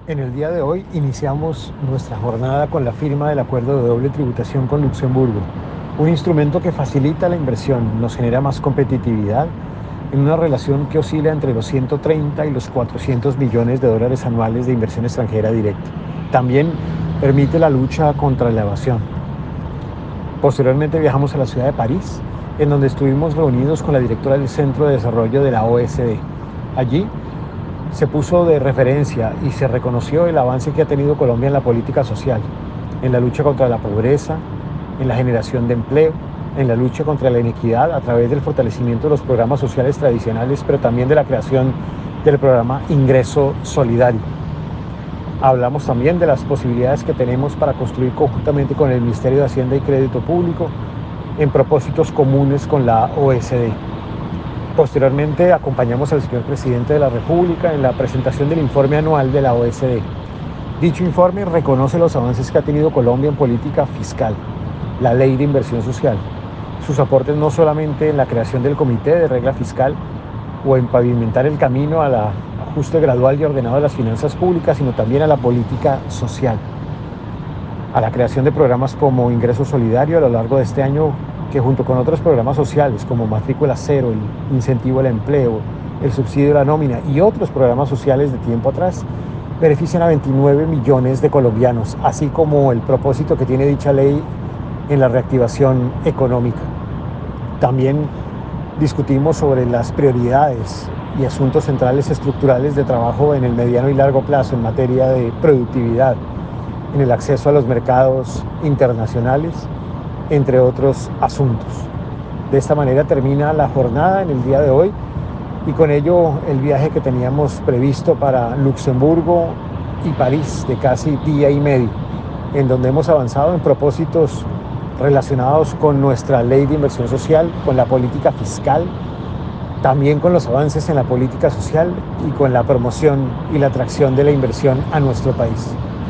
En el día de hoy iniciamos nuestra jornada con la firma del acuerdo de doble tributación con Luxemburgo, un instrumento que facilita la inversión, nos genera más competitividad en una relación que oscila entre los 130 y los 400 millones de dólares anuales de inversión extranjera directa. También permite la lucha contra la evasión. Posteriormente viajamos a la ciudad de París, en donde estuvimos reunidos con la directora del Centro de Desarrollo de la OECD. Allí se puso de referencia y se reconoció el avance que ha tenido Colombia en la política social, en la lucha contra la pobreza, en la generación de empleo, en la lucha contra la inequidad a través del fortalecimiento de los programas sociales tradicionales, pero también de la creación del programa Ingreso Solidario. Hablamos también de las posibilidades que tenemos para construir conjuntamente con el Ministerio de Hacienda y Crédito Público en propósitos comunes con la OECD. Posteriormente acompañamos al señor presidente de la República en la presentación del informe anual de la OECD. Dicho informe reconoce los avances que ha tenido Colombia en política fiscal, la ley de inversión social, sus aportes no solamente en la creación del comité de regla fiscal o en pavimentar el camino al ajuste gradual y ordenado de las finanzas públicas, sino también a la política social, a la creación de programas como Ingreso Solidario a lo largo de este año, que junto con otros programas sociales como Matrícula Cero, el incentivo al empleo, el subsidio a la nómina y otros programas sociales de tiempo atrás, benefician a 29 millones de colombianos, así como el propósito que tiene dicha ley en la reactivación económica. También discutimos sobre las prioridades y asuntos centrales estructurales de trabajo en el mediano y largo plazo en materia de productividad, en el acceso a los mercados internacionales, entre otros asuntos. De esta manera termina la jornada en el día de hoy y con ello el viaje que teníamos previsto para Luxemburgo y París de casi día y medio, en donde hemos avanzado en propósitos relacionados con nuestra ley de inversión social, con la política fiscal, también con los avances en la política social y con la promoción y la atracción de la inversión a nuestro país.